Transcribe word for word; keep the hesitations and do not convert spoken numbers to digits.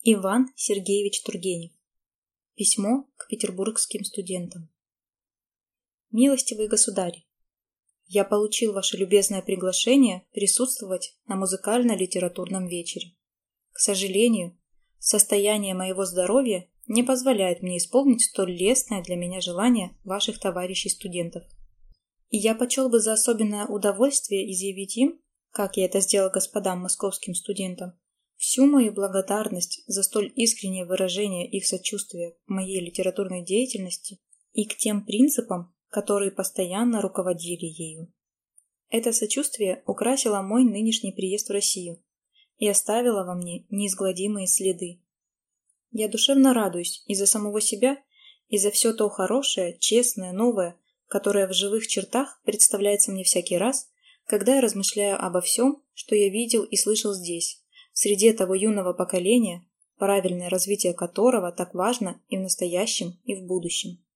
Иван Сергеевич Тургенев. Письмо к петербургским студентам. Милостивый государь, я получил ваше любезное приглашение присутствовать на музыкально-литературном вечере. К сожалению, состояние моего здоровья не позволяет мне исполнить столь лестное для меня желание ваших товарищей-студентов. И я почел бы за особенное удовольствие изъявить им, как я это сделал господам московским студентам, всю мою благодарность за столь искреннее выражение их сочувствия к моей литературной деятельности и к тем принципам, которые постоянно руководили ею. Это сочувствие украсило мой нынешний приезд в Россию и оставило во мне неизгладимые следы. Я душевно радуюсь и за самого себя, и за все то хорошее, честное, новое, которое в живых чертах представляется мне всякий раз, когда я размышляю обо всем, что я видел и слышал здесь, в среде того юного поколения, правильное развитие которого так важно и в настоящем, и в будущем.